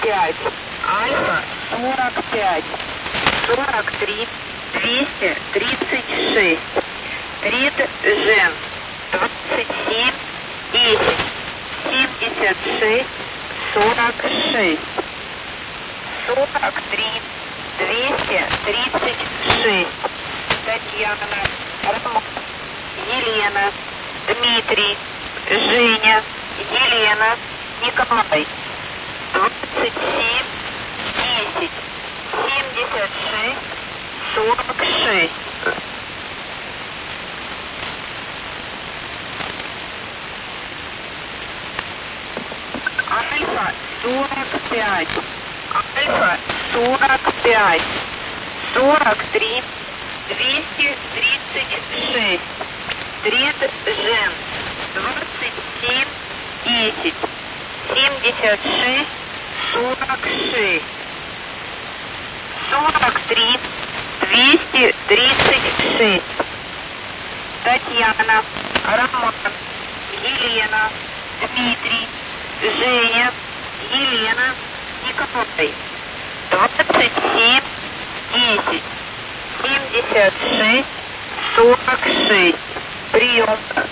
45, Альфа 45, 43, 236, Рид Жен 27, 10, 76, 46, 43, 236, Татьяна, Роман, Елена, Дмитрий, Женя, Елена, Николай, 27, 10, 76, 46. Альфа 45, Альфа 45, 43, 236, Рид Жен 27, 10, 76, 46, 43, 236, Татьяна, Роман, Елена, Дмитрий, Женя, Елена, Николай, 27, 10, 76, 46. Прием.